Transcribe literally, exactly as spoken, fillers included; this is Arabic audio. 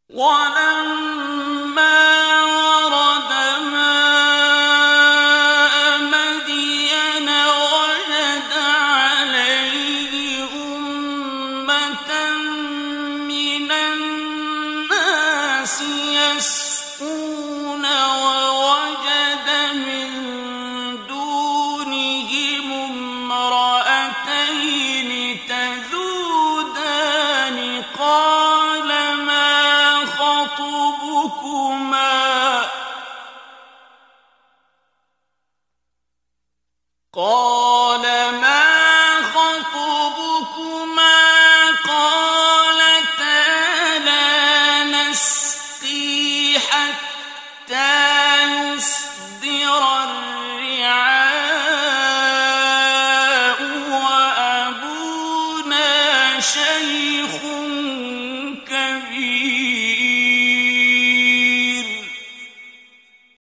وَلَمَّا وَرَدَ مَاءَ مَدْيَنَ وَجَدَ عَلَيْهِ أُمَّةً مِّنَ النَّاسِ يَسْقُونَ وَوَجَدَ مِن دُونِهِمُ امْرَأَتَيْنِ تَذُودَانِ قَالَ مَا خَطْبُكُمَا ۖ